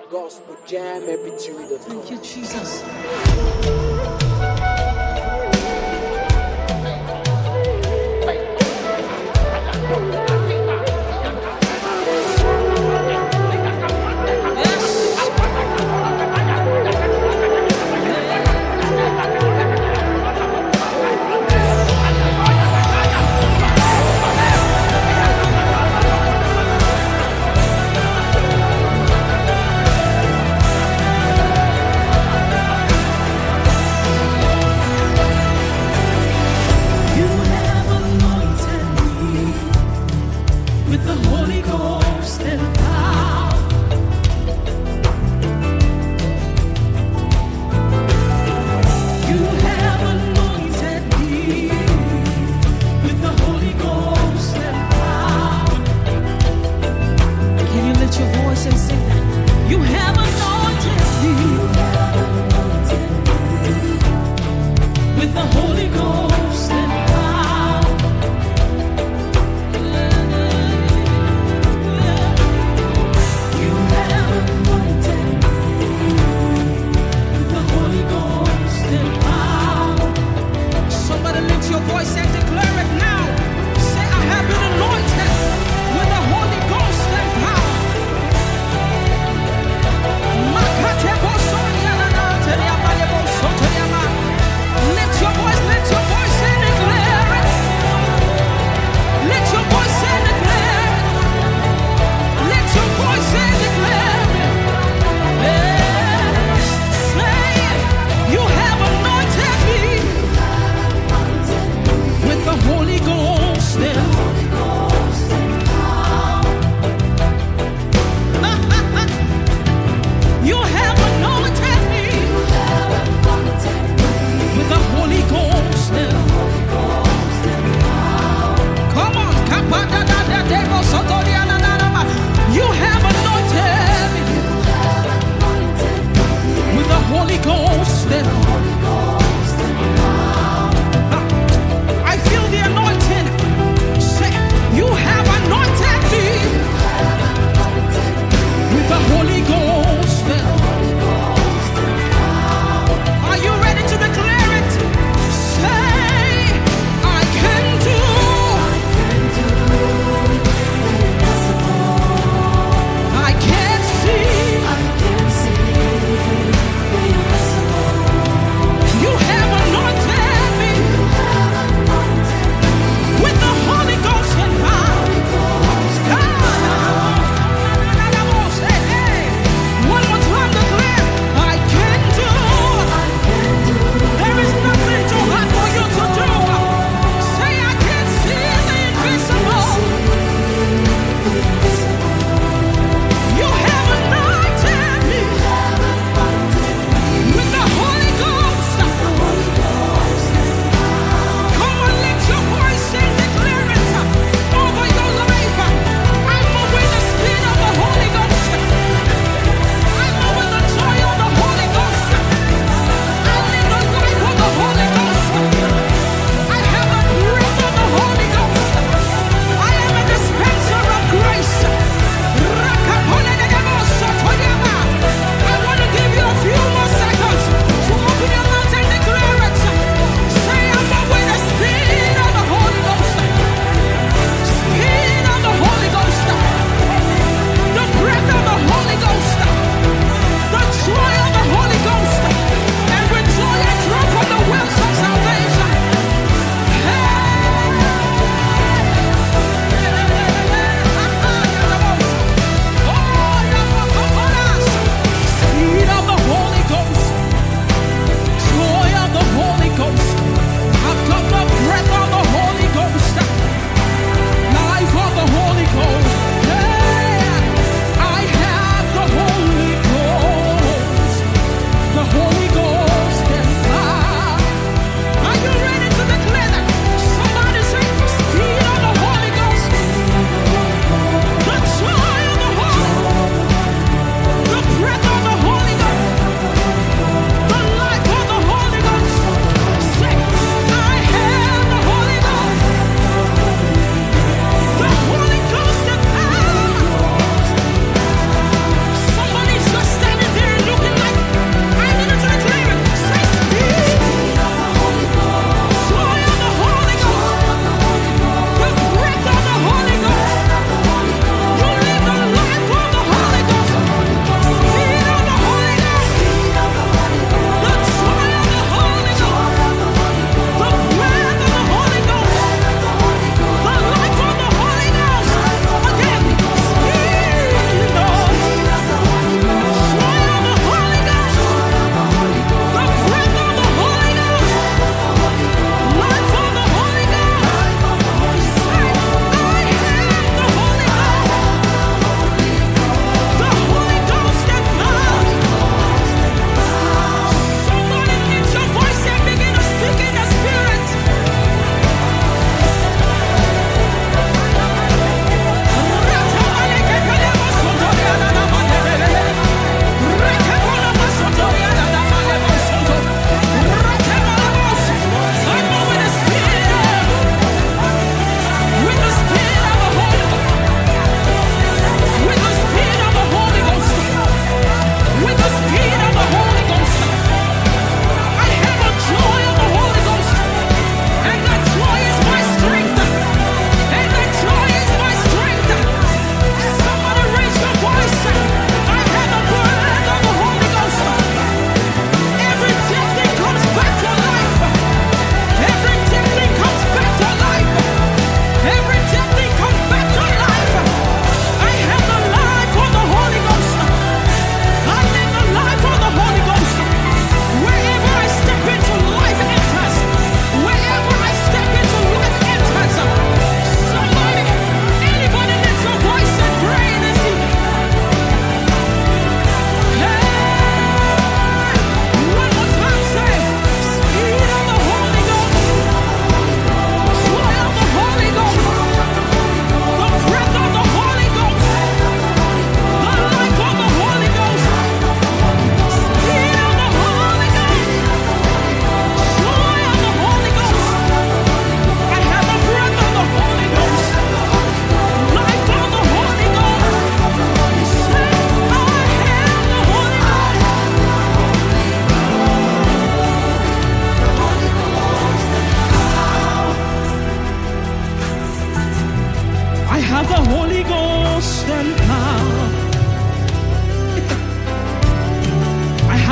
Thank you, Jesus.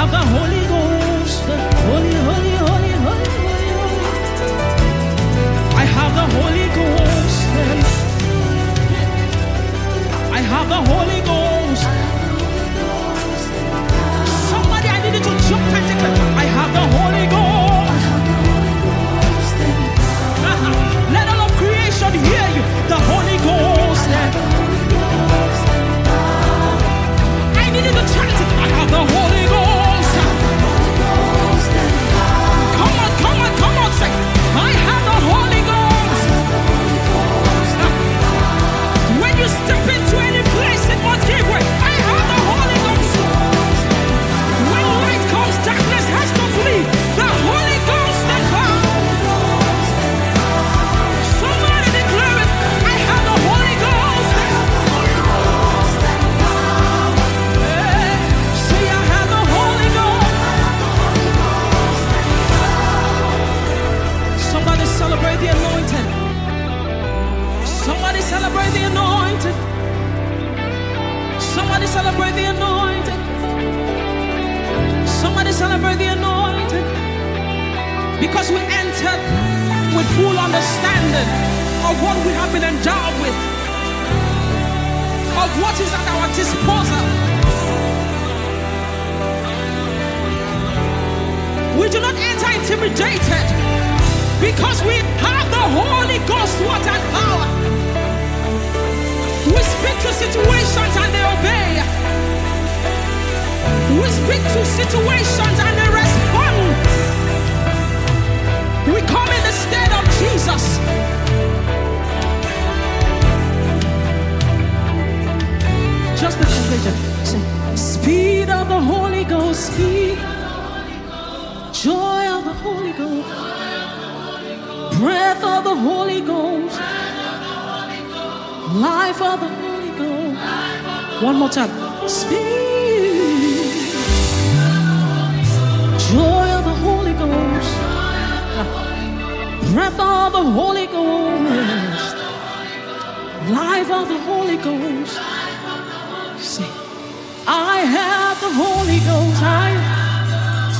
have the Holy Ghost. Holy, holy, holy, holy, holy, holy. I have the Holy Ghost. I have the Holy Ghost. Somebody, I needed to jump and declare, I have the Holy Ghost. Let all of creation hear you. The Holy Ghost. I needed to chant it. I have the Holy Ghost. Come on, come on, come on, say, I have the Holy Ghost. When you step into any place, it must give way. I have the Holy Ghost. When light comes, darkness has to flee. The Holy Ghost that comes. Somebody declare it. I have the Holy Ghost. Say, I have the Holy Ghost. Somebody celebrate the anointed. Somebody celebrate the anointed. Somebody celebrate the anointed. Somebody celebrate the anointed. Because we entered with full understanding of what we have been endowed with, of what is at our disposal. We do not enter intimidated because we have the Holy Ghost, what and power. We speak to situations and they obey. We speak to situations and they respond. We come in the stead of Jesus. Just the congregation. Speed of the Holy Ghost, speed. Joy of the Holy Ghost. Breath of the Holy Ghost. Life of the Holy Ghost. One more time. Speed. Joy of the Holy Ghost. Breath of the Holy Ghost. Life of the Holy Ghost. Say, I have the Holy Ghost. I have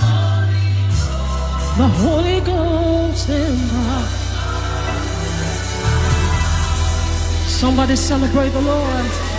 the Holy Ghost in my. Somebody celebrate the Lord.